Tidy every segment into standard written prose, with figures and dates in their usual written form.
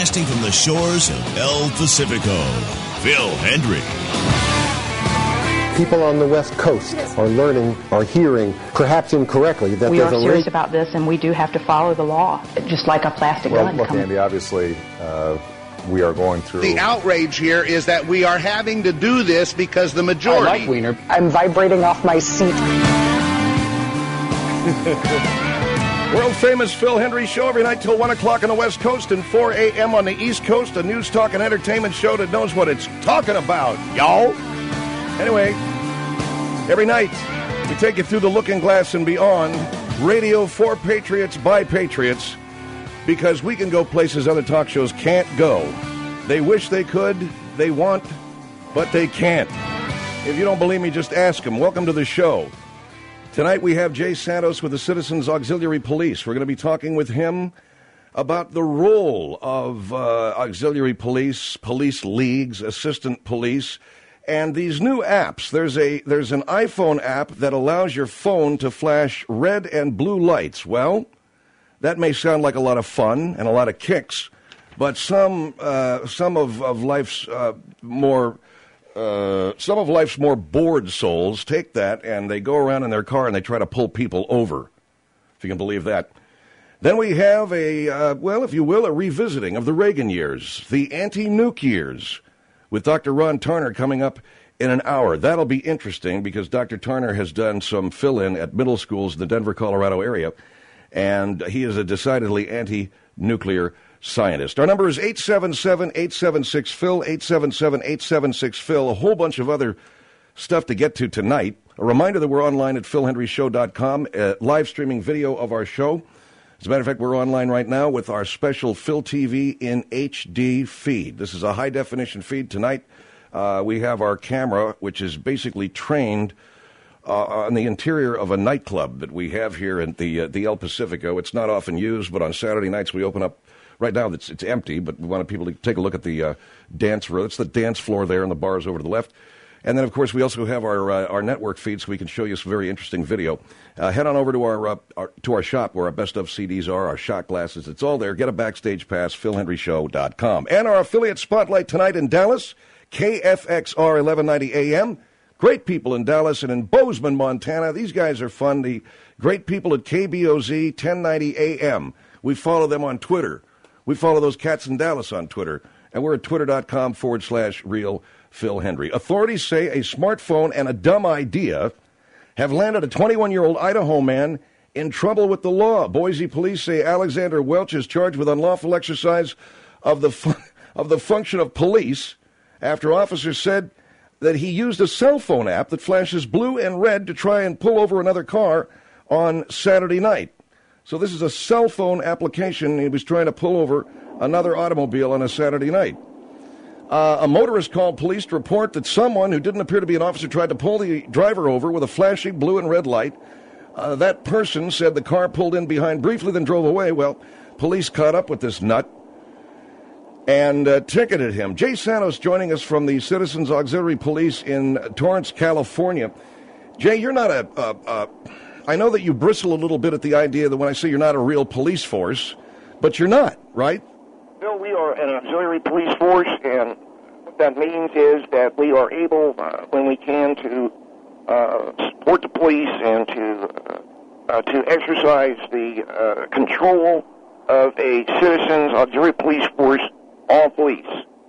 broadcasting from the shores of El Pacifico, Phil Hendrie. People on the West Coast are learning, are hearing, perhaps incorrectly, that we there's are serious about this, and we do have to follow the law, just like a plastic gun. Look, Andy, obviously, we are going through... The outrage here is that we are having to do this because the majority... I like Wiener. I'm vibrating off my seat. World-famous Phil Hendrie Show every night till 1 o'clock on the West Coast and 4 a.m. on the East Coast, a news, talk, and entertainment show that knows what it's talking about, y'all. Anyway, every night we take you through the looking glass and beyond. Radio for Patriots by Patriots, because we can go places other talk shows can't go. They wish they could, they want, but they can't. If you don't believe me, just ask them. Welcome to the show. Tonight we have Jay Santos with the Citizens Auxiliary Police. We're going to be talking with him about the role of auxiliary police, police leagues, assistant police, and these new apps. There's an iPhone app that allows your phone to flash red and blue lights. Well, that may sound like a lot of fun and a lot of kicks, but some of life's more bored souls take that and they go around in their car and they try to pull people over, if you can believe that. Then we have if you will, a revisiting of the Reagan years, the anti-nuke years, with Dr. Ron Tarner coming up in an hour. That'll be interesting because Dr. Tarner has done some fill-in at middle schools in the Denver, Colorado area, and he is a decidedly anti-nuclear scientist. Our number is 877-876-PHIL, 877-876-PHIL, a whole bunch of other stuff to get to tonight. A reminder that we're online at philhendrieshow.com, live streaming video of our show. As a matter of fact, we're online right now with our special Phil TV in HD feed. This is a high-definition feed. Tonight, we have our camera, which is basically trained on the interior of a nightclub that we have here at the El Pacifico. It's not often used, but on Saturday nights we open up. Right now it's empty, but we wanted people to take a look at the dance floor. It's the dance floor there, and the bars over to the left. And then, of course, we also have our network feed, so we can show you some very interesting video. Head on over to our shop where our best of CDs are, our shot glasses. It's all there. Get a backstage pass, philhendrieshow.com. And our affiliate spotlight tonight in Dallas, KFXR 1190 AM. Great people in Dallas and in Bozeman, Montana. These guys are fun. The great people at KBOZ 1090 AM. We follow them on Twitter. We follow those cats in Dallas on Twitter. And we're at twitter.com/real Phil Hendrie. Authorities say a smartphone and a dumb idea have landed a 21-year-old Idaho man in trouble with the law. Boise police say Alexander Welch is charged with unlawful exercise of the function of police after officers said that he used a cell phone app that flashes blue and red to try and pull over another car on Saturday night. So this is a cell phone application. He was trying to pull over another automobile on a Saturday night. A motorist called police to report that someone who didn't appear to be an officer tried to pull the driver over with a flashing blue and red light. That person said the car pulled in behind briefly, then drove away. Well, police caught up with this nut and ticketed him. Jay Santos joining us from the Citizens Auxiliary Police in Torrance, California. Jay, you're not I know that you bristle a little bit at the idea that when I say you're not a real police force, but you're not, right? Bill, we are an auxiliary police force, and what that means is that we are able, when we can, to support the police and to exercise the control of a citizens auxiliary police force, all police.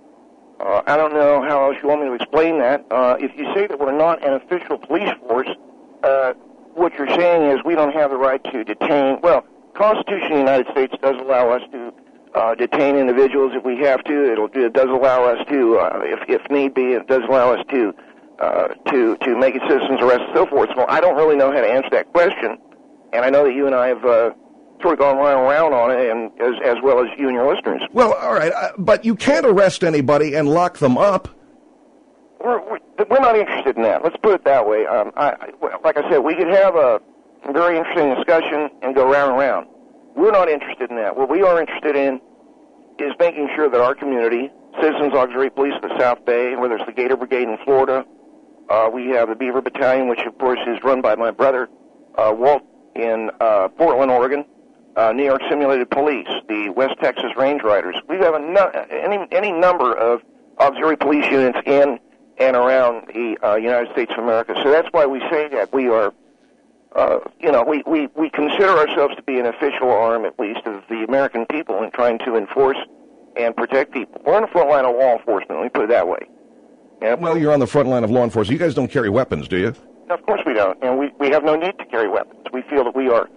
I don't know how else you want me to explain that. If you say that we're not an official police force, what you're saying is we don't have the right to detain. Well, the Constitution of the United States does allow us to detain individuals if we have to. It does allow us to, if need be, it does allow us to make a citizen's arrest and so forth. Well, I don't really know how to answer that question, and I know that you and I have sort of gone around on it, and as well as you and your listeners. Well, all right, but you can't arrest anybody and lock them up. We're not interested in that. Let's put it that way. Like I said, we could have a very interesting discussion and go round and round. We're not interested in that. What we are interested in is making sure that our community, Citizens Auxiliary Police of the South Bay, whether it's the Gator Brigade in Florida, we have the Beaver Battalion, which of course is run by my brother, Walt, in Portland, Oregon. New York Simulated Police, the West Texas Range Riders. We have any number of auxiliary police units in and around the United States of America. So that's why we say that we are, we consider ourselves to be an official arm, at least, of the American people in trying to enforce and protect people. We're on the front line of law enforcement, let me put it that way. And well, you're on the front line of law enforcement. You guys don't carry weapons, do you? No, of course we don't, and we have no need to carry weapons. We feel that we are,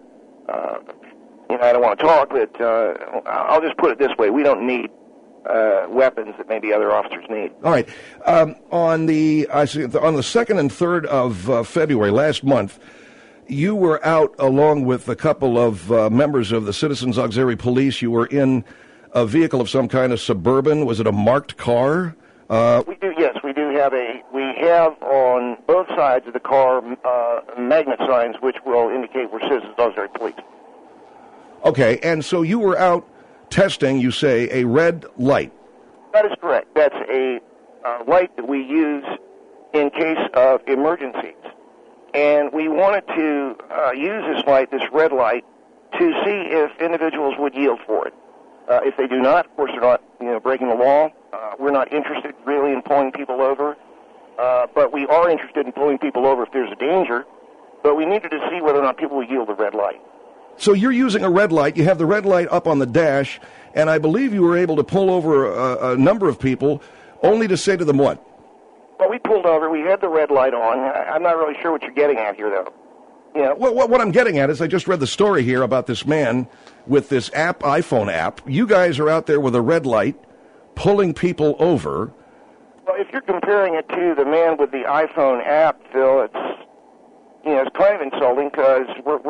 I don't want to talk, but I'll just put it this way. We don't need weapons that maybe other officers need. All right. On the 2nd and 3rd of February, last month, you were out along with a couple of members of the Citizens Auxiliary Police. You were in a vehicle of some kind of Suburban. Was it a marked car? We do, yes. We have on both sides of the car magnet signs which will indicate we're Citizens Auxiliary Police. Okay, and so you were out testing, you say, a red light. That is correct. That's a light that we use in case of emergencies. And we wanted to use this light, this red light, to see if individuals would yield for it. If they do not, of course, they're not, breaking the law. We're not interested really in pulling people over, but we are interested in pulling people over if there's a danger. But we needed to see whether or not people would yield the red light. So you're using a red light. You have the red light up on the dash, and I believe you were able to pull over a number of people, only to say to them what? Well, we pulled over. We had the red light on. I'm not really sure what you're getting at here, though. Yeah. Well, what I'm getting at is I just read the story here about this man with this iPhone app. You guys are out there with a red light, pulling people over. Well, if you're comparing it to the man with the iPhone app, Phil, it's kind of insulting because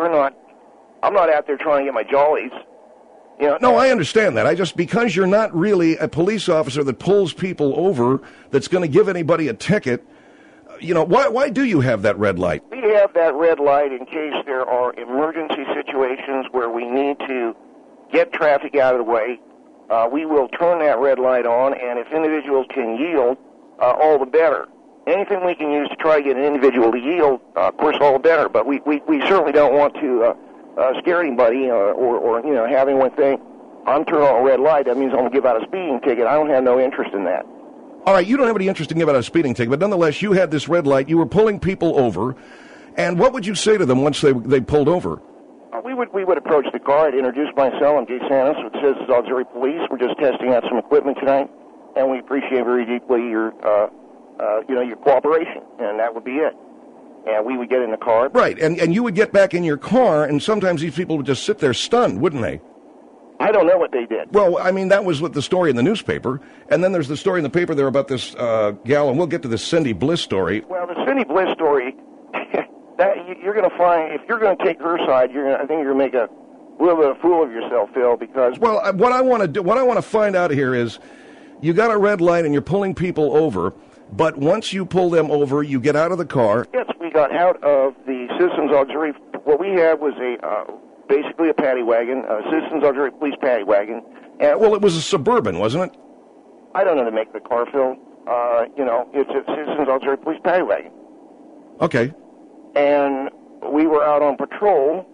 I'm not out there trying to get my jollies. No, I understand that. Because you're not really a police officer that pulls people over, that's going to give anybody a ticket. Why do you have that red light? We have that red light in case there are emergency situations where we need to get traffic out of the way. We will turn that red light on, and if individuals can yield, all the better. Anything we can use to try to get an individual to yield, of course, all the better. But we certainly don't want to scare anybody or have anyone think, I'm turning on a red light, that means I'm going to give out a speeding ticket. I don't have no interest in that. All right, you don't have any interest in giving out a speeding ticket, but nonetheless, you had this red light. You were pulling people over, and what would you say to them once they pulled over? We would approach the car. I'd introduce myself. I'm Jay Santos with Citizens Auxiliary Police. We're just testing out some equipment tonight, and we appreciate very deeply your cooperation, and that would be it. And we would get in the car. Right, and you would get back in your car, and sometimes these people would just sit there stunned, wouldn't they? I don't know what they did. Well, I mean, that was what the story in the newspaper, and then there's the story in the paper there about this gal, and we'll get to the Cindy Bliss story. Well, the Cindy Bliss story, that you're going to find, if you're going to take her side, I think you're going to make a little bit of a fool of yourself, Phil, because... Well, what I want to find out here is, you got a red light and you're pulling people over, but once you pull them over, you get out of the car. Yes, we got out of the Citizens Auxiliary. What we had was basically a paddy wagon, a Citizens Auxiliary Police paddy wagon. And well, it was a Suburban, wasn't it? I don't know the make of the car, Phil. It's a Citizens Auxiliary Police paddy wagon. Okay. And we were out on patrol,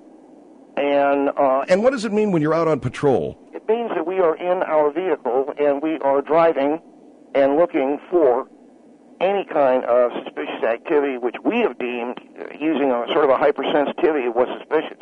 and what does it mean when you're out on patrol? It means that we are in our vehicle and we are driving and looking for any kind of suspicious activity which we have deemed using a sort of a hypersensitivity of what's suspicious.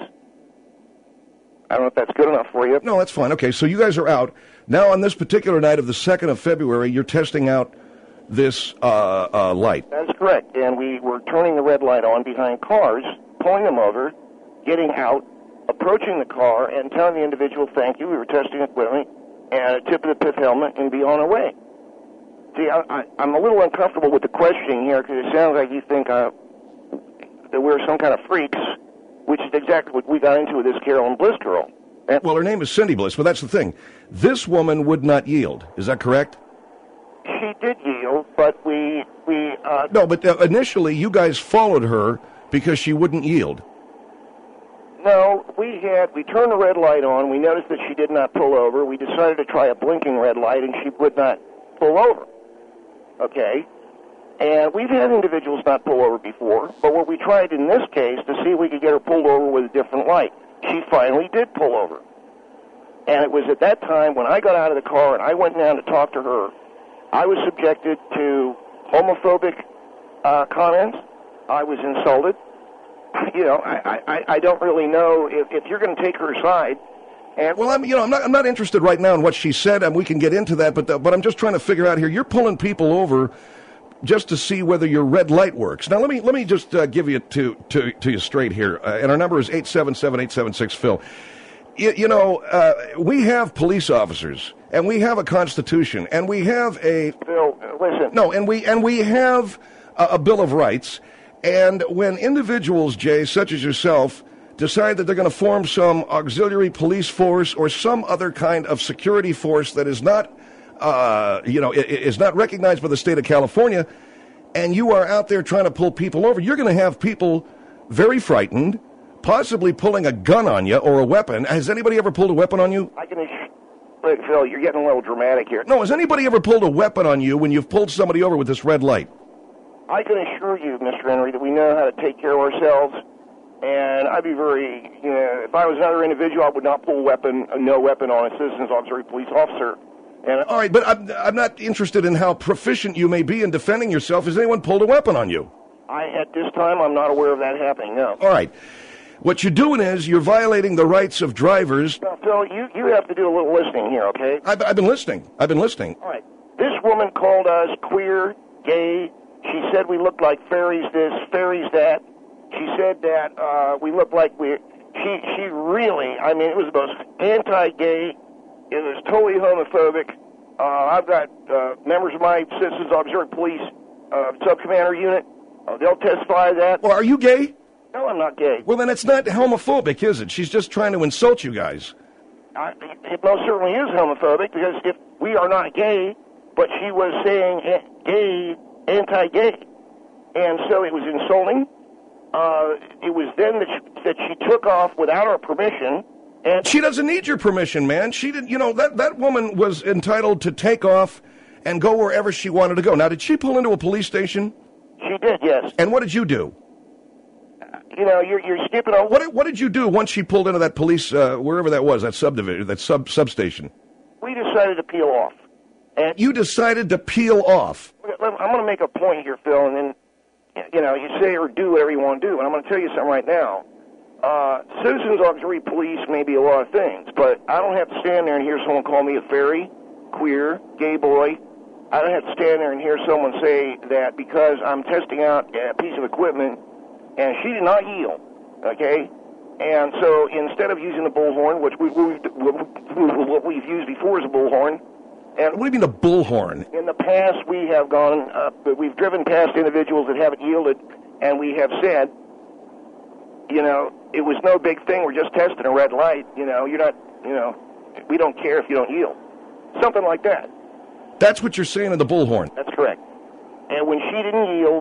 I don't know if that's good enough for you. No, that's fine. Okay, so you guys are out. Now, on this particular night of the 2nd of February, you're testing out this light. That is correct. And we were turning the red light on behind cars, pulling them over, getting out, approaching the car, and telling the individual, thank you, we were testing equipment, and a tip of the pith helmet, and be on our way. See, I'm a little uncomfortable with the questioning here because it sounds like you think that we're some kind of freaks, which is exactly what we got into with this Carolyn Bliss girl. Well, her name is Cindy Bliss, but that's the thing. This woman would not yield. Is that correct? She did yield, but we No, but initially you guys followed her because she wouldn't yield. No, we turned the red light on. We noticed that she did not pull over. We decided to try a blinking red light, and she would not pull over. Okay? And we've had individuals not pull over before, but what we tried in this case to see if we could get her pulled over with a different light. She finally did pull over. And it was at that time when I got out of the car and I went down to talk to her, I was subjected to homophobic comments. I was insulted. You know, I don't really know if you're going to take her side. And well, I'm not interested right now in what she said, and we can get into that. But I'm just trying to figure out here. You're pulling people over just to see whether your red light works. Now, let me just give you to you straight here. And our number is 877-876-PHIL. We have police officers, and we have a constitution, and we have a Phil, listen. No, and we have a Bill of Rights. And when individuals, Jay, such as yourself, decide that they're going to form some auxiliary police force or some other kind of security force that is not, is not recognized by the state of California, and you are out there trying to pull people over, you're going to have people very frightened, possibly pulling a gun on you or a weapon. Has anybody ever pulled a weapon on you? Wait, Phil, you're getting a little dramatic here. No, has anybody ever pulled a weapon on you when you've pulled somebody over with this red light? I can assure you, Mr. Henry, that we know how to take care of ourselves. And I'd be very, if I was another individual, I would not pull no weapon on a citizen's auxiliary police officer. And all right, but I'm not interested in how proficient you may be in defending yourself. Has anyone pulled a weapon on you? At this time, I'm not aware of that happening, no. All right. What you're doing is you're violating the rights of drivers. Now, Phil, you have to do a little listening here, okay? I've been listening. All right. This woman called us queer, gay. She said we looked like fairies this, fairies that. She said that we looked like she really, I mean, it was the most anti-gay. It was totally homophobic. I've got members of my Citizens Auxiliary Police Sub-Commander Unit. They'll testify to that. Well, are you gay? No, I'm not gay. Well, then it's not homophobic, is it? She's just trying to insult you guys. It most certainly is homophobic, because if we are not gay, but she was saying gay, anti-gay. And so it was insulting. It was then that she took off without our permission. And she doesn't need your permission, man. She didn't. That woman was entitled to take off and go wherever she wanted to go. Now, did she pull into a police station? She did, yes. And what did you do? You're skipping on. What did you do once she pulled into that police wherever that was, that subdivision, that substation? We decided to peel off. And you decided to peel off. I'm going to make a point here, Phil, and then you say or do whatever you want to do. And I'm going to tell you something right now. Citizens Auxiliary Police may be a lot of things, but I don't have to stand there and hear someone call me a fairy, queer, gay boy. I don't have to stand there and hear someone say that because I'm testing out a piece of equipment, and she did not yield, okay? And so instead of using the bullhorn, which what we've used before is a bullhorn. And what do you mean a bullhorn? In the past, we have we've driven past individuals that haven't yielded, and we have said, it was no big thing. We're just testing a red light. You're not, we don't care if you don't yield. Something like that. That's what you're saying in the bullhorn. That's correct. And when she didn't yield,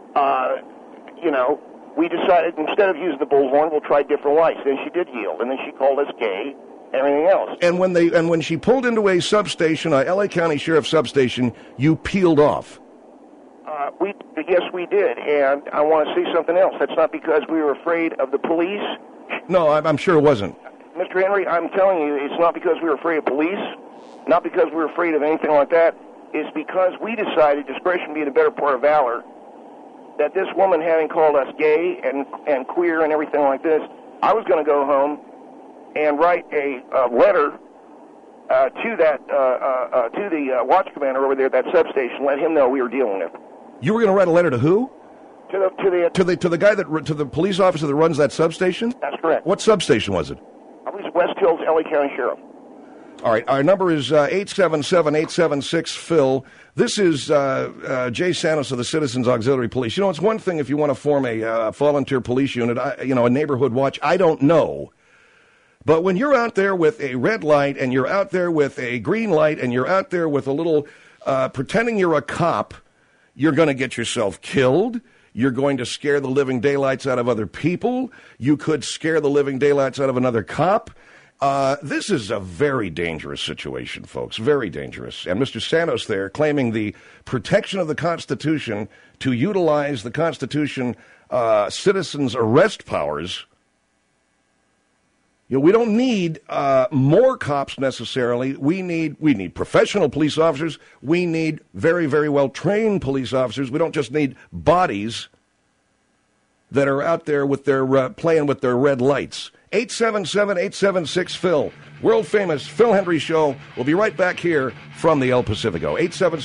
we decided instead of using the bullhorn, we'll try different lights. Then she did yield, and then she called us gay, and everything else. And when she pulled into a substation, a L.A. County Sheriff substation, you peeled off. Yes, we did, and I want to say something else. That's not because we were afraid of the police. No, I'm sure it wasn't. Mr. Henry, I'm telling you, it's not because we were afraid of police, not because we were afraid of anything like that. It's because we decided, discretion being a better part of valor, that this woman having called us gay and queer and everything like this, I was going to go home and write a letter to the watch commander over there at that substation, let him know we were dealing with it. You were going to write a letter to who? To the police officer that runs that substation? That's correct. What substation was it? I believe it's West Hills, L.A. County Sheriff. All right, our number is 877-876-PHIL. This is Jay Santos of the Citizens Auxiliary Police. It's one thing if you want to form a volunteer police unit, a neighborhood watch. I don't know. But when you're out there with a red light and you're out there with a green light and you're out there with a little pretending you're a cop, you're going to get yourself killed. You're going to scare the living daylights out of other people. You could scare the living daylights out of another cop. This is a very dangerous situation, folks, very dangerous. And Mr. Santos there claiming the protection of the Constitution to utilize the Constitution citizens' arrest powers We don't need more cops necessarily. We need professional police officers. We need very, very well-trained police officers. We don't just need bodies that are out there with their playing with their red lights. 877-876-PHIL. World-famous Phil Hendrie Show. We'll be right back here from the El Pacifico.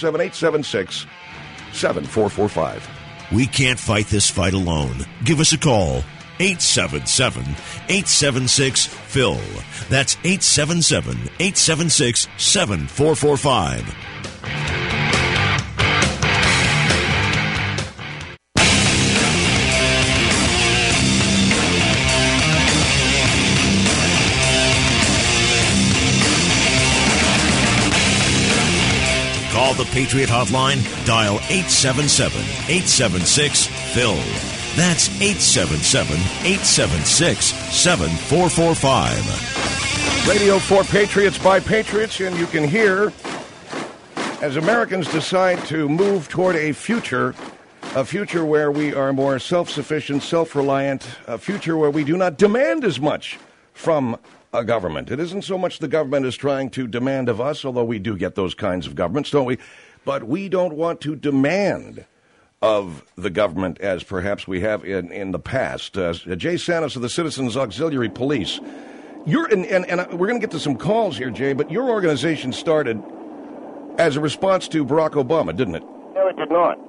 877-876-7445. We can't fight this fight alone. Give us a call. 877-876-PHIL. That's 877-876-7445. Call the Patriot Hotline. Dial 877-876-PHIL. That's 877-876-7445. Radio for Patriots by Patriots, and you can hear as Americans decide to move toward a future where we are more self-sufficient, self-reliant, a future where we do not demand as much from a government. It isn't so much the government is trying to demand of us, although we do get those kinds of governments, don't we? But we don't want to demand of the government as perhaps we have in the past. Jay Santos of the Citizens Auxiliary Police. And we're going to get to some calls here, Jay, but your organization started as a response to Barack Obama, didn't it? No, it did not.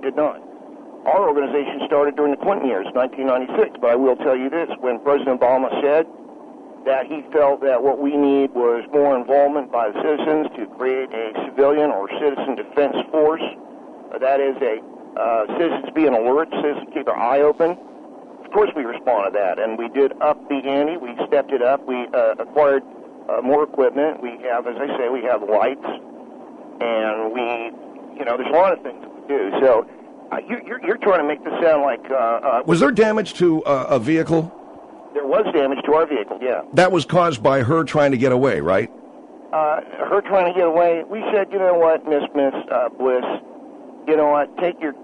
Our organization started during the Clinton years, 1996, but I will tell you this. When President Obama said that he felt that what we need was more involvement by the citizens to create a civilian or citizen defense force, that is citizens being alert, citizens keep their eye open. Of course we responded to that, and we did up the ante. We stepped it up. We acquired more equipment. We have, as I say, we have lights, and there's a lot of things that we do. So you're trying to make this sound like... was there damage to a vehicle? There was damage to our vehicle, yeah. That was caused by her trying to get away, right? Her trying to get away. We said, you know what, Miss Bliss, you know what, take your,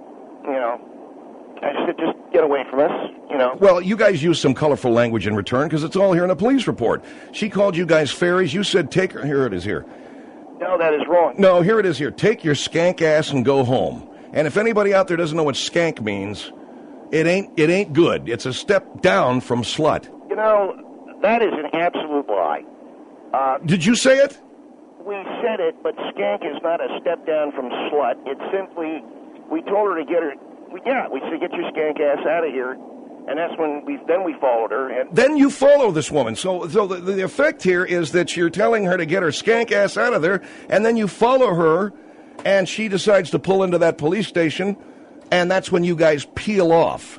I said, just get away from us, Well, you guys used some colorful language in return because it's all here in a police report. She called you guys fairies. You said, take her. Here it is here. No, that is wrong. No, here it is here. Take your skank ass and go home. And if anybody out there doesn't know what skank means, it ain't good. It's a step down from slut. That is an absolute lie. Did you say it? We said it, but skank is not a step down from slut. It's simply, we told her to get her, we said, get your skank ass out of here. And that's when we followed her. And then you follow this woman. So the effect here is that you're telling her to get her skank ass out of there, and then you follow her, and she decides to pull into that police station, and that's when you guys peel off.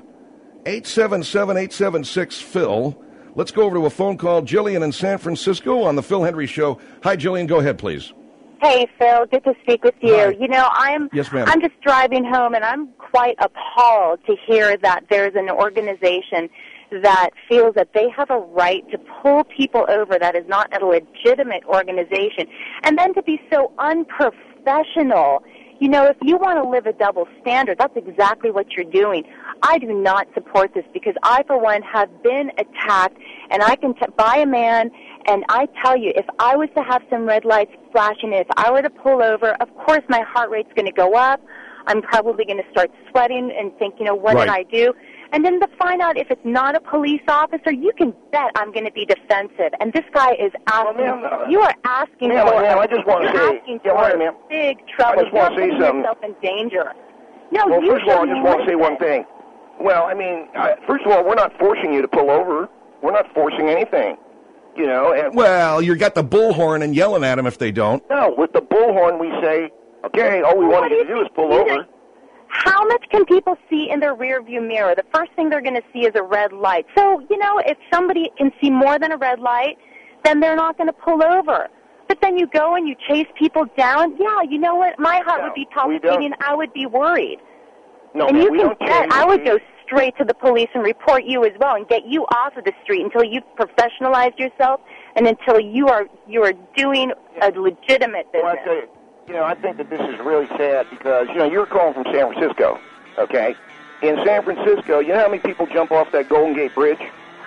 877-876-PHIL. Let's go over to a phone call. Jillian in San Francisco on the Phil Hendrie Show. Hi, Jillian. Go ahead, please. Hey, Phil. Good to speak with you. Hi. Yes, ma'am. I'm just driving home, and I'm quite appalled to hear that there's an organization that feels that they have a right to pull people over that is not a legitimate organization, and then to be so unprofessional. If you want to live a double standard, that's exactly what you're doing. I do not support this because I, for one, have been attacked, and I can by a man, and I tell you, if I was to have some red lights flashing, if I were to pull over, of course my heart rate's going to go up. I'm probably going to start sweating and think, what did I do? And then to find out if it's not a police officer, you can bet I'm going to be defensive. And this guy is asking, you are asking for I just want to say, big trouble. I just want to say something. Yourself in danger. No, well, first of all, I just want to say one thing. Well, first of all, we're not forcing you to pull over. We're not forcing anything. Well, you got the bullhorn and yelling at them if they don't. No, with the bullhorn we say, okay, all we wanted you to do is pull over. How much can people see in their rearview mirror? The first thing they're going to see is a red light. So, if somebody can see more than a red light, then they're not going to pull over. But then you go and you chase people down. Yeah, you know what? My heart would be palpitating. I would be worried. No, and man, you can bet I would go straight to the police and report you as well and get you off of the street until you've professionalized yourself and until you are doing a legitimate business. Well, I tell you, I think that this is really sad because, you're calling from San Francisco, okay? In San Francisco, you know how many people jump off that Golden Gate Bridge?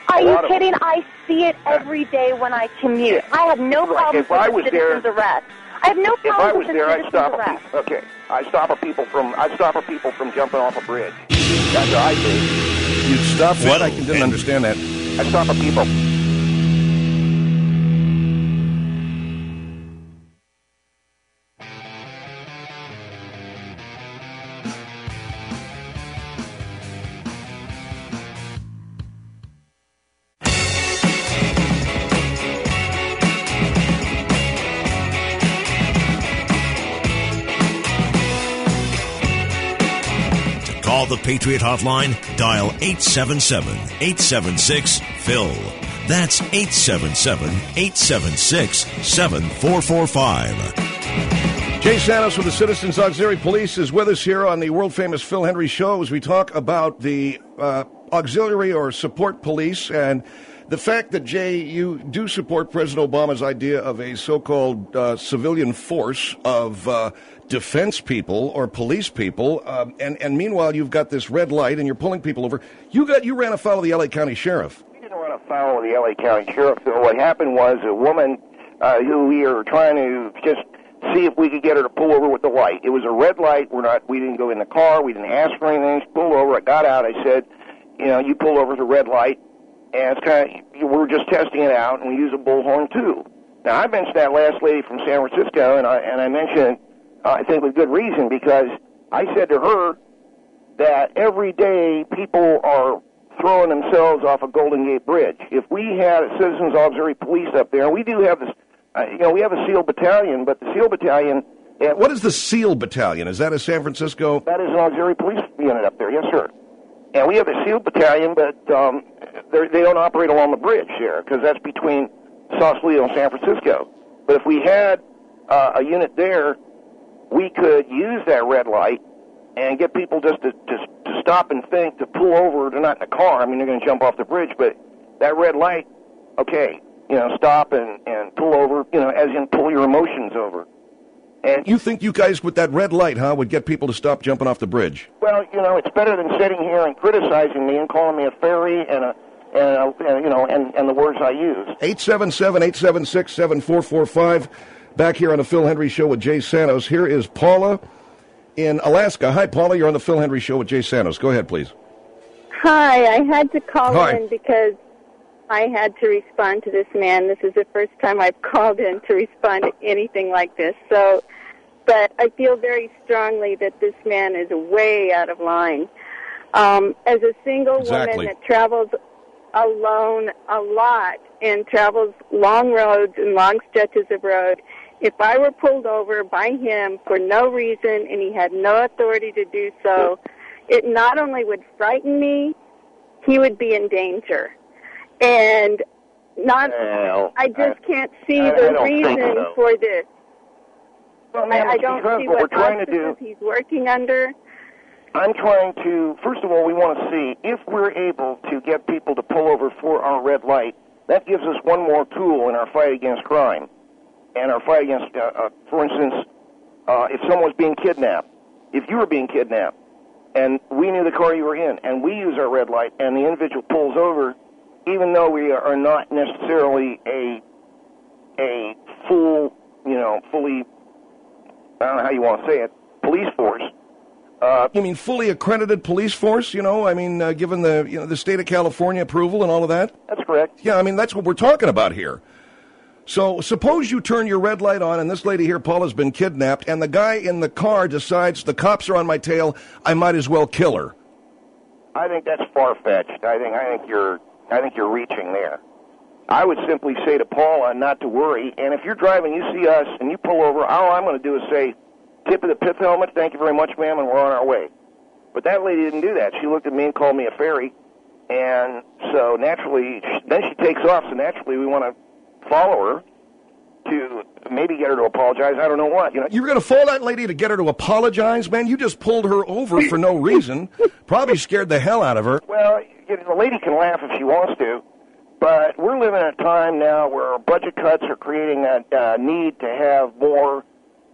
Are you kidding? I see it every day when I commute. I have no problem with the citizen's arrest. I have no problem with the citizen's arrest. Okay, I stop people from jumping off a bridge. That's what I do. You'd stop what? I didn't understand that. I stop people. Call the Patriot Hotline, dial 877-876-PHIL. That's 877-876-7445. Jay Santos with the Citizens Auxiliary Police is with us here on the world-famous Phil Hendry Show as we talk about the auxiliary or support police and the fact that, Jay, you do support President Obama's idea of a so-called civilian force of defense people or police people, and meanwhile you've got this red light and you're pulling people over. You ran afoul of the L.A. County Sheriff. We didn't run afoul of the L.A. County Sheriff. What happened was a woman who we were trying to just see if we could get her to pull over with the light. It was a red light. We didn't go in the car. We didn't ask for anything. She pulled over. I got out. I said, you pull over with a red light. And it's we're just testing it out, and we use a bullhorn too. Now, I mentioned that last lady from San Francisco, and I mentioned it, I think with good reason, because I said to her that every day people are throwing themselves off a Golden Gate Bridge. If we had a Citizens Auxiliary Police up there, we do have this, we have a SEAL battalion, but the SEAL battalion... What is the SEAL battalion? Is that a San Francisco... That is an auxiliary police unit up there, yes, sir. And we have a SEAL battalion, but they don't operate along the bridge here, because that's between Sausalito and San Francisco. But if we had a unit there, we could use that red light and get people just to stop and think, to pull over. They're not in a car. I mean, they're going to jump off the bridge, but that red light, okay, stop and pull over, as in pull your emotions over. And you think you guys with that red light, would get people to stop jumping off the bridge? Well, it's better than sitting here and criticizing me and calling me a fairy and the words I use. 877-876-7445. Back here on the Phil Hendry Show with Jay Santos. Here is Paula in Alaska. Hi, Paula. You're on the Phil Hendry Show with Jay Santos. Go ahead, please. Hi. I had to call in because I had to respond to this man. This is the first time I've called in to respond to anything like this. But I feel very strongly that this man is way out of line. As a single woman that travels alone a lot and travels long roads and long stretches of road, if I were pulled over by him for no reason and he had no authority to do so, it not only would frighten me, he would be in danger. And I just can't see the reason for this. Well, ma'am, I don't see what auspices he's working under. I'm trying to, first of all, we want to see if we're able to get people to pull over for our red light. That gives us one more tool in our fight against crime. And our fight against, for instance, if someone's being kidnapped, if you were being kidnapped, and we knew the car you were in, and we use our red light, and the individual pulls over, even though we are not necessarily a full, fully, I don't know how you want to say it, police force. You mean fully accredited police force, given the the state of California approval and all of that? That's correct. Yeah, that's what we're talking about here. So suppose you turn your red light on and this lady here, Paula's been kidnapped, and the guy in the car decides the cops are on my tail, I might as well kill her. I think that's far-fetched. I think you're reaching there. I would simply say to Paula not to worry, and if you're driving, you see us, and you pull over, all I'm going to do is say, tip of the pith helmet, thank you very much, ma'am, and we're on our way. But that lady didn't do that. She looked at me and called me a fairy, and so naturally, then she takes off, so naturally we want to follow her to maybe get her to apologize. I don't know what. You're going to follow that lady to get her to apologize, man? You just pulled her over for no reason. Probably scared the hell out of her. Well, the lady can laugh if she wants to, but we're living in a time now where budget cuts are creating a need to have more,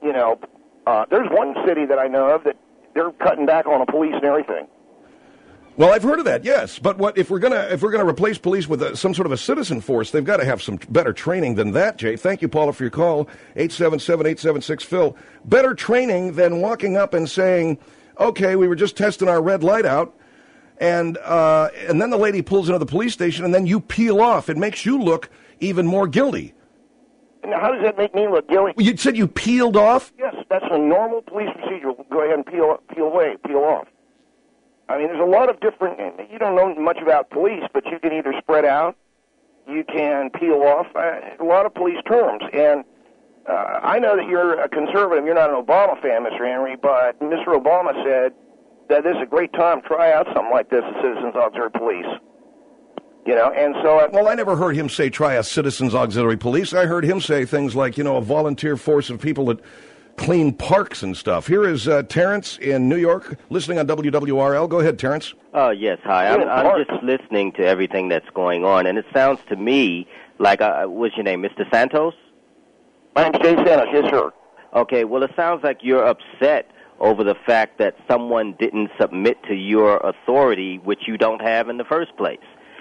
there's one city that I know of that they're cutting back on the police and everything. Well, I've heard of that, yes. But what if we're gonna replace police with some sort of a citizen force? They've got to have some better training than that, Jay. Thank you, Paula, for your call. 877-876-Phil. Better training than walking up and saying, "Okay, we were just testing our red light out," and then the lady pulls into the police station, and then you peel off. It makes you look even more guilty. Now, how does that make me look guilty? You said you peeled off? Yes, that's a normal police procedure. Go ahead and peel off. I mean, there's a lot of different, you don't know much about police, but you can either spread out, you can peel off, a lot of police terms. And I know that you're a conservative, you're not an Obama fan, Mr. Henry, but Mr. Obama said that this is a great time to try out something like this, the Citizens Auxiliary Police. You know, and so... well, I never heard him say try a Citizens Auxiliary Police. I heard him say things like, a volunteer force of people that clean parks and stuff. Here is Terrence in New York, listening on WWRL. Go ahead, Terrence. Oh, yes, hi. I'm just listening to everything that's going on, and it sounds to me like, what's your name, Mr. Santos? My name's Jay Santos, yes, sir. Okay, well, it sounds like you're upset over the fact that someone didn't submit to your authority, which you don't have in the first place.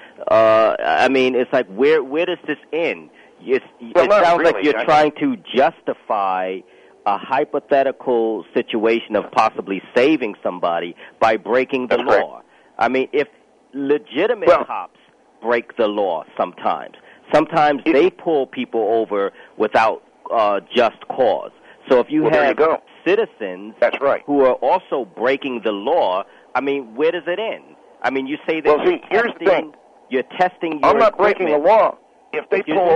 I mean, it's like, where does this end? It sounds like you're trying to justify a hypothetical situation of possibly saving somebody by breaking the law. I mean, if legitimate cops break the law sometimes they pull people over without just cause. So if you have citizens who are also breaking the law, I mean, where does it end? I mean, you say that here's the thing. You're testing your I'm not breaking the law. If they pull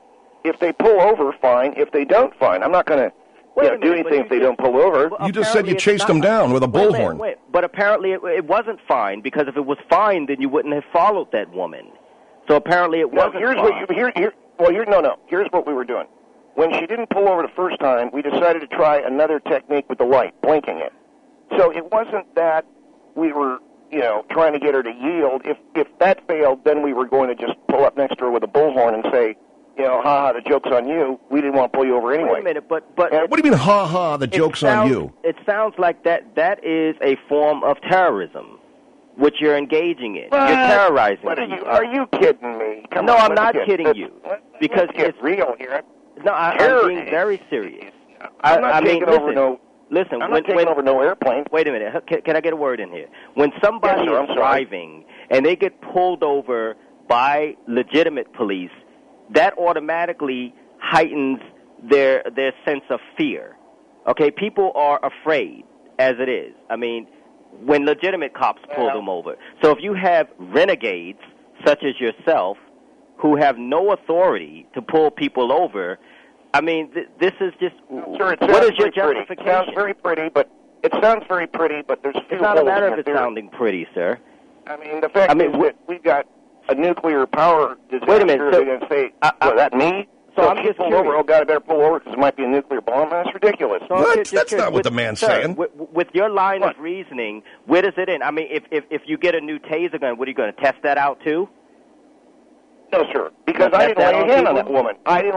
over, fine. If they don't, fine. I'm not going to do anything if they don't pull over. You just said you chased them down with a bullhorn. Wait. But apparently it wasn't fine, because if it was fine, then you wouldn't have followed that woman. So apparently it wasn't fine. Here's what we were doing. When she didn't pull over the first time, we decided to try another technique with the light, blinking it. So it wasn't that we were, trying to get her to yield. If that failed, then we were going to just pull up next to her with a bullhorn and say, ha-ha, the joke's on you. We didn't want to pull you over anyway. Wait a minute, but what do you mean, ha-ha, the joke's on you? It sounds like that is a form of terrorism, which you're engaging in. You're terrorizing people. Are you kidding me? No, I'm not kidding you. Because it's real here. No, I'm being very serious. I'm not taking over no... Listen, I'm not taking over no airplane. Wait a minute. Can I get a word in here? When somebody is driving and they get pulled over by legitimate police, that automatically heightens their sense of fear. Okay? People are afraid, as it is. I mean, when legitimate cops pull them over. So if you have renegades, such as yourself, who have no authority to pull people over, I mean, this is just... Sir, what is your justification? It sounds very pretty, but there's few It's not a matter of it sounding pretty, sir. I mean, the fact is that we've got a nuclear power disaster. Wait a minute. So, they're going to say, that me? So I'm just pull over. Oh, God, I better pull over because it might be a nuclear bomb. That's ridiculous. So that's not what the man's saying. With your line of reasoning, where does it end? I mean, if you get a new taser gun, what are you going to test that out too? No, sir, because I didn't lay a hand on that woman.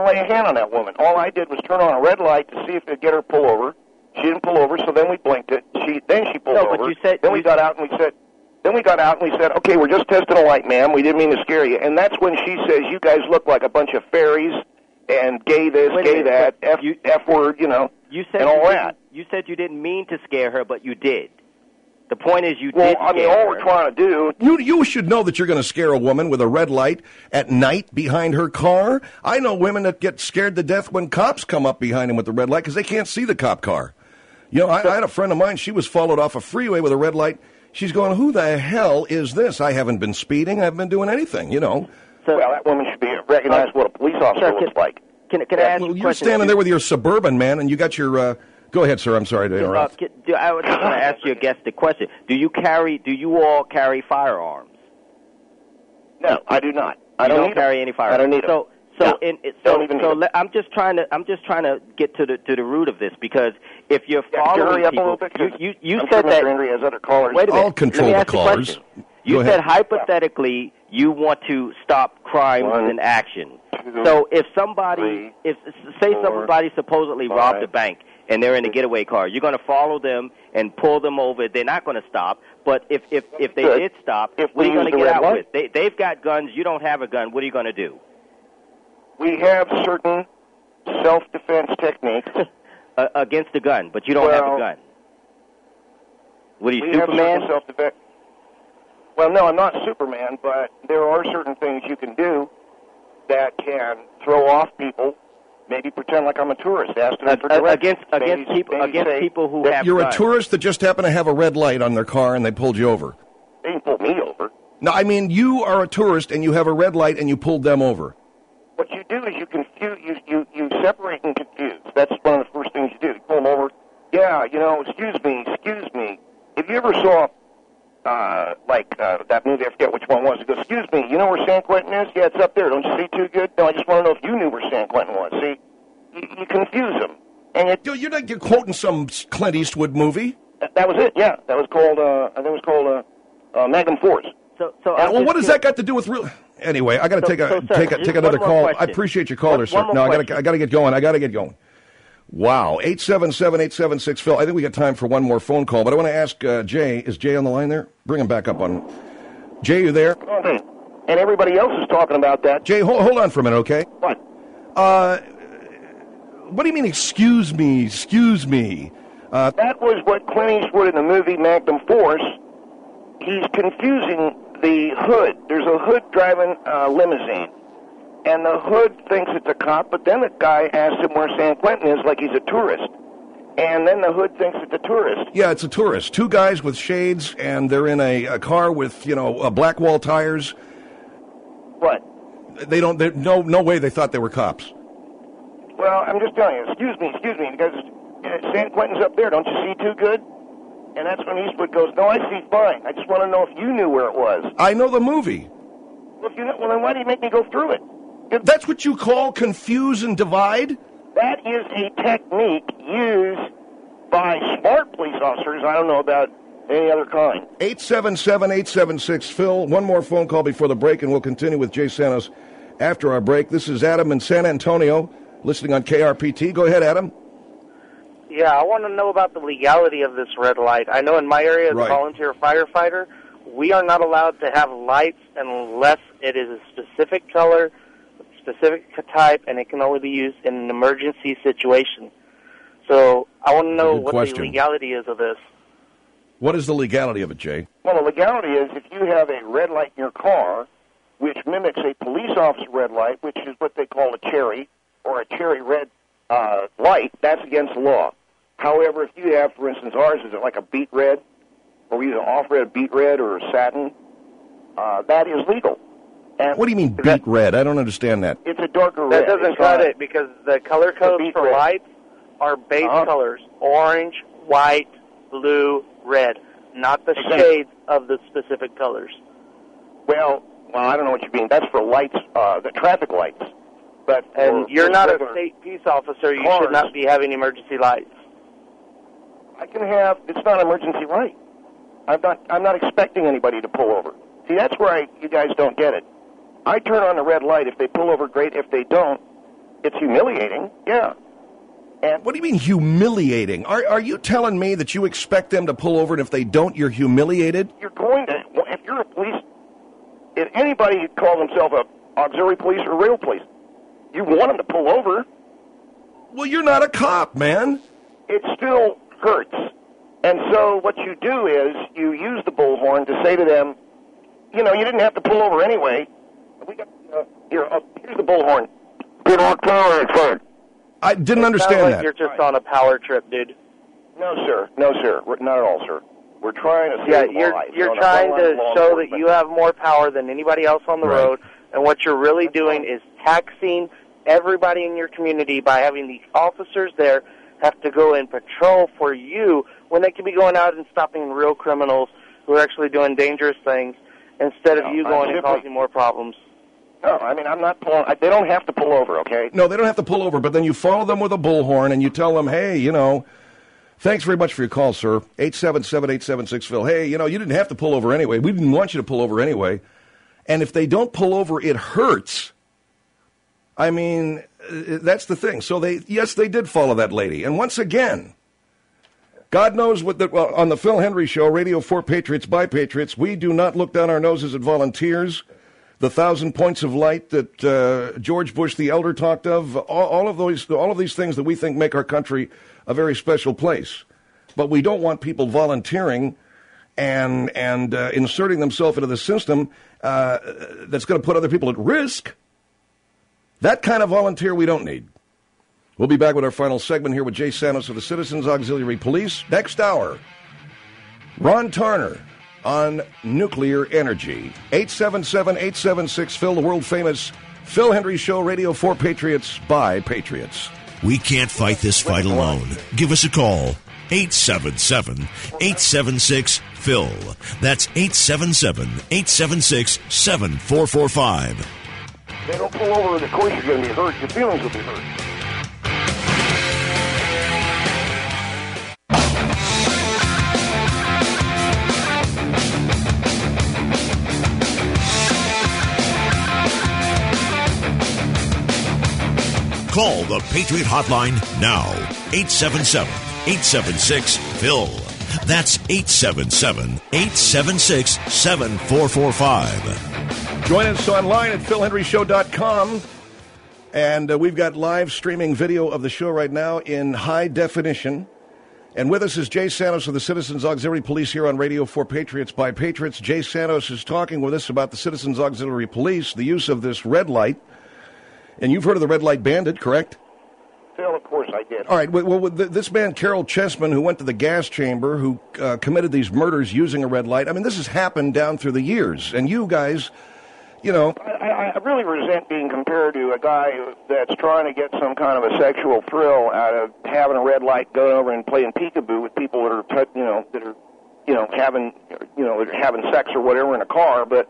All I did was turn on a red light to see if it'd get her pull over. She didn't pull over, so then we blinked it. Then she pulled over. But you said... Then we got out and we said, okay, we're just testing a light, ma'am. We didn't mean to scare you. And that's when she says, you guys look like a bunch of fairies and gay this, gay that, F word, and all that. You said you didn't mean to scare her, but you did. The point is you did scare her. Well, I mean, all we're trying to do... You should know that you're going to scare a woman with a red light at night behind her car. I know women that get scared to death when cops come up behind them with the red light because they can't see the cop car. I had a friend of mine, she was followed off a freeway with a red light. She's going, who the hell is this? I haven't been speeding. I haven't been doing anything, So, well, that woman should recognize what a police officer looks like. Can I ask you a question? You're standing there with your Suburban, man, and you got your... Go ahead, sir. I'm sorry to interrupt. I was just going to ask you a question. Do you all carry firearms? No, I do not. I don't carry any firearms. I don't need them. I'm just trying to get to the root of this, because if you're following people, you said that. Mr. has other callers. Wait a minute. I'll control the callers. You said hypothetically you want to stop crimes in action. So if somebody supposedly robbed a bank, and they're in a getaway car. You're going to follow them and pull them over. They're not going to stop. But if they did stop, what are you going to get out with? They've got guns. You don't have a gun. What are you going to do? We have certain self-defense techniques. Against a gun, but you don't have a gun. What are you, Superman? Self-defense. Well, no, I'm not Superman, but there are certain things you can do that can throw off people. Maybe pretend like I'm a tourist. Ask them for directions. Against people who have You're guns. a tourist that just happen to have a red light on their car and they pulled you over. They didn't pull me over. No, I mean, you are a tourist and you have a red light and you pulled them over. What you do is you confuse, you separate and confuse. That's one of the first things you do. You pull them over. Yeah, excuse me. If you ever saw, that movie, I forget which one it was, it goes, excuse me, you know where San Quentin is? Yeah, it's up there. Don't you see too good? No, I just want to know if you knew where San Quentin was. See, you confuse them. And you're quoting some Clint Eastwood movie? That was it, yeah. That was called, I think it was called Magnum Force. Well, what does that got to do with real... Anyway, I got to take another call. I appreciate your caller, sir. No, I got to get going. Wow, 877-876-Phil. I think we got time for one more phone call, but I want to ask Jay. Is Jay on the line there? Bring him back up on. Jay, you there? And everybody else is talking about that. Jay, hold on for a minute, okay? What? What do you mean? Excuse me. That was what Clint Eastwood in the movie Magnum Force. He's confusing the hood. There's a hood driving a limousine, and the hood thinks it's a cop, but then the guy asks him where San Quentin is like he's a tourist, and then the hood thinks it's a tourist. Yeah, it's a tourist. Two guys with shades, and they're in a car with, black wall tires. What? No way they thought they were cops. Well, I'm just telling you, excuse me, because San Quentin's up there, don't you see too good? And that's when Eastwood goes, no, I see fine. I just want to know if you knew where it was. I know the movie. Well, if you know, then why do you make me go through it? That's what you call confuse and divide? That is a technique used by smart police officers. I don't know about any other kind. 877-876-Phil. One more phone call before the break, and we'll continue with Jay Santos after our break. This is Adam in San Antonio, listening on KRPT. Go ahead, Adam. Yeah, I want to know about the legality of this red light. I know in my area as a volunteer firefighter, we are not allowed to have lights unless it is a specific color, specific type, and it can only be used in an emergency situation. So I want to know what the legality is of this. What is the legality of it, Jay? Well, the legality is if you have a red light in your car, which mimics a police officer red light, which is what they call a cherry, or a cherry red light, that's against the law. However, if you have, for instance, ours is like a beet red, or we use an off-red beet red or a satin, that is legal. And what do you mean beet red? I don't understand that. It's a darker red. That doesn't cut it because the color codes for lights are base colors: orange, white, blue, red, not the shades of the specific colors. Well, I don't know what you mean. That's for lights, the traffic lights. But you're not a state peace officer. You should not be having emergency lights. I can have. It's not an emergency light. I'm not expecting anybody to pull over. See, that's where you guys don't get it. I turn on the red light. If they pull over, great. If they don't, it's humiliating. Yeah. And what do you mean humiliating? Are you telling me that you expect them to pull over, and if they don't, you're humiliated? You're going to. If you're a police, if anybody calls himself a auxiliary police or real police, you want them to pull over. Well, you're not a cop, man. It still hurts. And so what you do is you use the bullhorn to say to them, you didn't have to pull over anyway. We got here's the bullhorn. Good October, I didn't understand like that. You're just on a power trip, dude. No, sir. Not at all, sir. We're trying to save lives. You're trying to show that you have more power than anybody else on the road, and what you're really doing is taxing everybody in your community by having the officers there have to go and patrol for you when they could be going out and stopping real criminals who are actually doing dangerous things instead of you going and causing more problems. No, I mean, I'm not pulling. They don't have to pull over, okay? No, they don't have to pull over, but then you follow them with a bullhorn and you tell them, hey, thanks very much for your call, sir. 877-876-Phil. Hey, you didn't have to pull over anyway. We didn't want you to pull over anyway. And if they don't pull over, it hurts. I mean, that's the thing. So they did follow that lady. And once again, God knows on the Phil Hendry Show, Radio for Patriots by Patriots, we do not look down our noses at volunteers. The 1,000 points of light that George Bush the Elder talked of, all of these things that we think make our country a very special place. But we don't want people volunteering and inserting themselves into the system that's going to put other people at risk. That kind of volunteer we don't need. We'll be back with our final segment here with Jay Santos of the Citizens Auxiliary Police. Next hour, Ron Tarner on nuclear energy. 877-876-PHIL, the world-famous Phil Hendry Show, Radio for Patriots by Patriots. We can't fight this fight alone. Give us a call. 877-876-PHIL. That's 877-876-7445. They don't pull over, and of course you're going to be hurt. Your feelings will be hurt. Call the Patriot Hotline now. 877-876-PHIL. That's 877-876-7445. Join us online at philhenryshow.com. And we've got live streaming video of the show right now in high definition. And with us is Jay Santos of the Citizens Auxiliary Police here on Radio for Patriots by Patriots. Jay Santos is talking with us about the Citizens Auxiliary Police, the use of this red light. And you've heard of the red light bandit, correct? Phil, of course I did. All right. Well, this man, Carol Chessman, who went to the gas chamber, who committed these murders using a red light, I mean, this has happened down through the years. And you guys, you know... I really resent being compared to a guy that's trying to get some kind of a sexual thrill out of having a red light, going over and playing peekaboo with people that are, having sex or whatever in a car. But,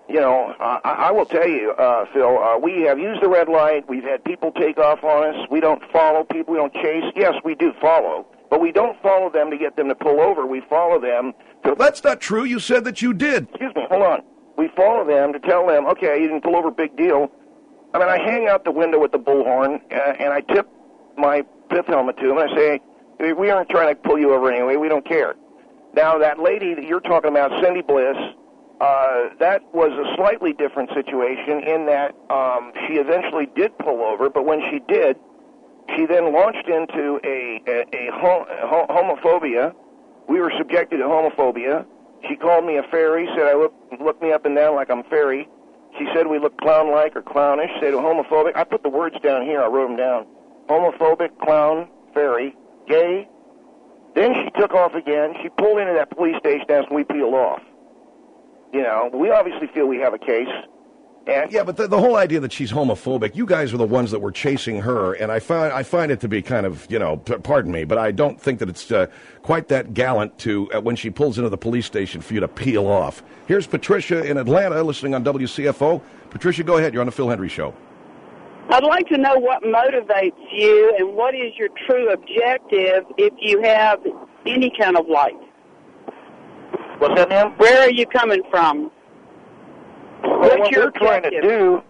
I will tell you, Phil, we have used the red light. We've had people take off on us. We don't follow people. We don't chase. Yes, we do follow. But we don't follow them to get them to pull over. We follow them to... That's not true. You said that you did. Excuse me. Hold on. We follow them to tell them, okay, you didn't pull over, big deal. I mean, I hang out the window with the bullhorn, and I tip my fifth helmet to them, and I say, we aren't trying to pull you over anyway. We don't care. Now, that lady that you're talking about, Cindy Bliss, that was a slightly different situation in that she eventually did pull over, but when she did, she then launched into a homophobia. We were subjected to homophobia. She called me a fairy, said I looked me up and down like I'm fairy. She said we look clown-like or clownish, said homophobic. I put the words down here. I wrote them down. Homophobic, clown, fairy, gay. Then she took off again. She pulled into that police station and we peeled off. We obviously feel we have a case. And yeah, but the whole idea that she's homophobic, you guys are the ones that were chasing her, and I find it to be kind of, pardon me, but I don't think that it's quite that gallant to, when she pulls into the police station, for you to peel off. Here's Patricia in Atlanta, listening on WCFO. Patricia, go ahead. You're on the Phil Hendry Show. I'd like to know what motivates you and what is your true objective if you have any kind of light. What's that, ma'am? Where are you coming from? What we're trying to do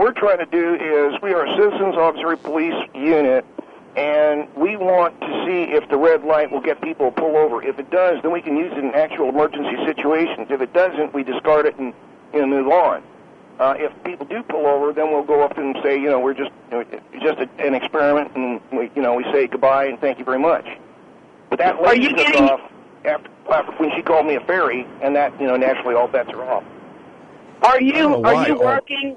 is we are a Citizens Auxiliary Police unit, and we want to see if the red light will get people to pull over. If it does, then we can use it in actual emergency situations. If it doesn't, we discard it and move on. If people do pull over, then we'll go up and say, we're just an experiment, and we say goodbye and thank you very much. But that lady took off after when she called me a fairy, and that naturally all bets are off. Are you working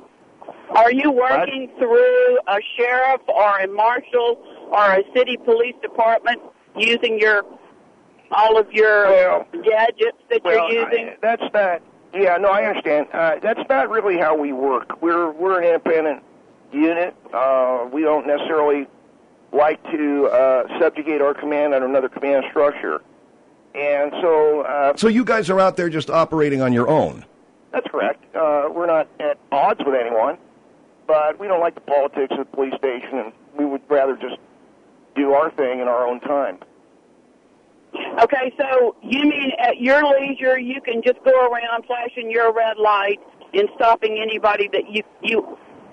through a sheriff or a marshal or a city police department using all of your gadgets that you're using? That's not. Yeah, no, I understand. That's not really how we work. We're an independent unit. We don't necessarily like to subjugate our command under another command structure, and so. So you guys are out there just operating on your own. That's correct. We're not at odds with anyone, but we don't like the politics of the police station, and we would rather just do our thing in our own time. Okay, so you mean at your leisure you can just go around flashing your red light and stopping anybody that you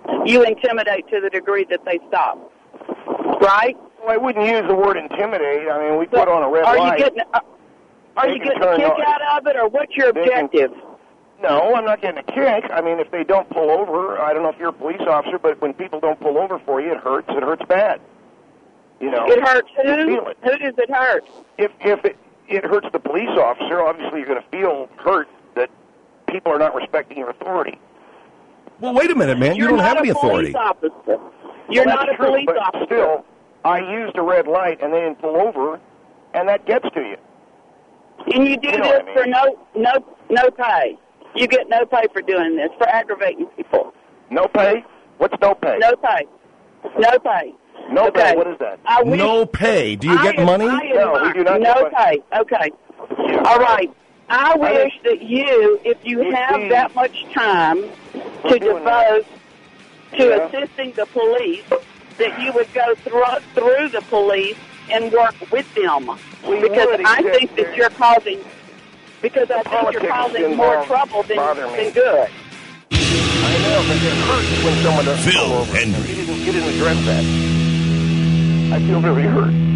you intimidate to the degree that they stop. Right? Well, I wouldn't use the word intimidate. I mean, we put on a red light. Are you getting a kick out of it, or what's your objective? No, I'm not getting a kick. I mean, if they don't pull over, I don't know if you're a police officer, but when people don't pull over for you, it hurts. It hurts bad. You know, it hurts who? Feel it. Who does it hurt? If it hurts the police officer, obviously you're going to feel hurt that people are not respecting your authority. Well, wait a minute, man. You don't have any authority. You're not a police officer. Still, I used a red light and they didn't pull over, and that gets to you. And you do this for no pay. You get no pay for doing this, for aggravating people. No pay? What's no pay? No pay. No pay. No pay, what is that? No pay. Do you get money? No, we do not. No pay. Okay. All right. I wish that you, if you have that much time to devote to assisting the police, that you would go through the police and work with them. Because I think that you're causing... Because I think you're causing more trouble than good. I know, but it hurts when someone doesn't Phil Hendrie. You didn't address that. I feel very hurt.